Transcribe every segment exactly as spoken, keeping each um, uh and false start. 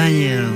Daniel.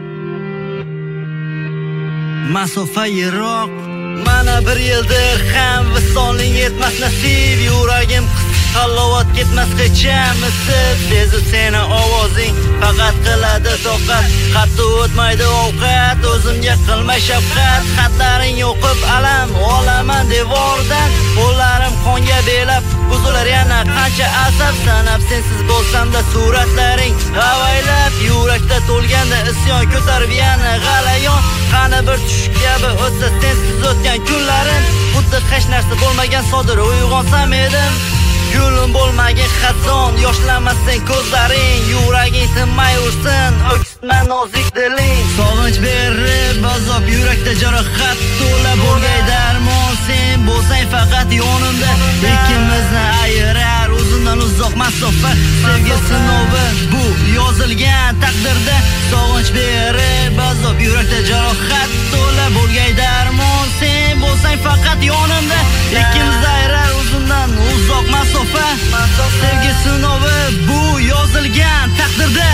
Masofa yiroq, mana bir yildir ham visoling yetmas nasib. Yuragim halovat ketmas hecham isib. Sezib seni ovozing faqat qiladi toqat. Hatto o'tmaydi ovqat, o'zimga qilmay shafqat. Xatlaring o'qib alam olaman devordan. Qo'llarim qonga belab buzilar yana qancha asab. Sanab sensiz bo'lsam-da suratlaring avaylab. Yurakda to'lganda isyon ko'tarib yana g'alayon. Qani bir tush kabi o'tsa sensiz o'tgan kunlarim. Xuddi hech narsa bo'lmagan sodir uyg'onsam edim. Gulum bo'lmagin xazon, yoshlanmasin ko'zlaring. Yuraging tinmay ursin, o'ksitma nozik diling. Sog'inch berib azob yurakda jarohat to'la bo'lgay darmon. Sen bo'lsang faqat yonimda, ikkimizni ayirar uzundan uzoq masofa. Sevgi sinovi bu yozilgan taqdirda. Sog'inch berib azob yurakda jarohat to'la bo'lgay darmon. Sen bo'lsang faqat yonimda, ikkimizni ayirar uzundan uzoq masofa. Sevgi sinovi bu yozilgan taqdirda.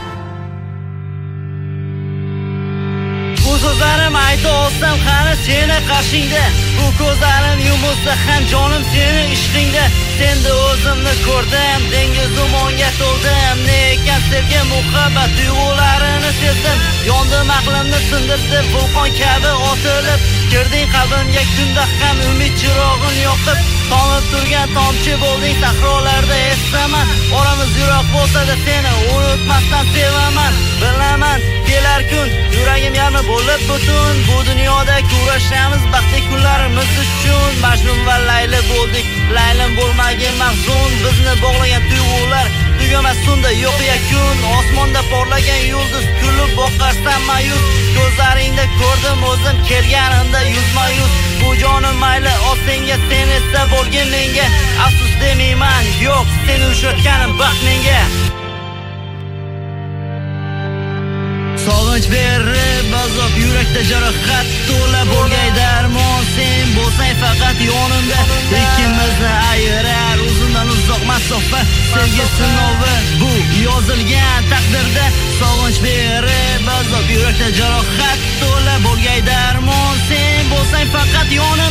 Bu so'zlarim ayta olsam qani seni qarshingda. Bu ko'zlarim yumulsa ham jonim seni ishqingda. Senda o'zimni ko'rdim, dengiz umonga to'ldim. Ne ekan sevgi muhabbat tuyg'ularini sezdim. Yondim aqlimni sindirib, vulqon kabi otilib. Kirding qalbimga kunda ham umid chirog'in yoqib. Tomib turgan tomchi bo'lding sahrolarda esaman. Oramiz yiroq bo'lsa-da seni unutmasdan sevaman. Bilaman kelar kun yuragim yarmi bo'lib butun. Bu dunyoda kurashamiz baxtli kunlarimiz uchun. Majnun va Layli bo'ldik, Laylim bo'lmagin mahzun. Bizni bog'lagan tuyg'ular tugamas sunda yo'q yakun. Osmonda porlagan yulduz kulib boqarsan mayus. Ko'zlaringda ko'rdim o'zim kelganimda yuzma yuz. Bu jonim mayli ol senga, sen esa bo'lgin menga. Afsus demayman, yo'q seni ushlatganim baxt menga. Sog'inch berib azob yurakda jarohat to'la bo'lgay darmon. Sen bo'lsang faqat yonimda, ikkimizni ayirar uzundan uzoq masofa. Sevgi sinovi bu yozilgan taqdirda. Sog'inch berib azob yurakda jarohat to'la bo'lgay darmon. Sen bo'lsang faqat yonimda.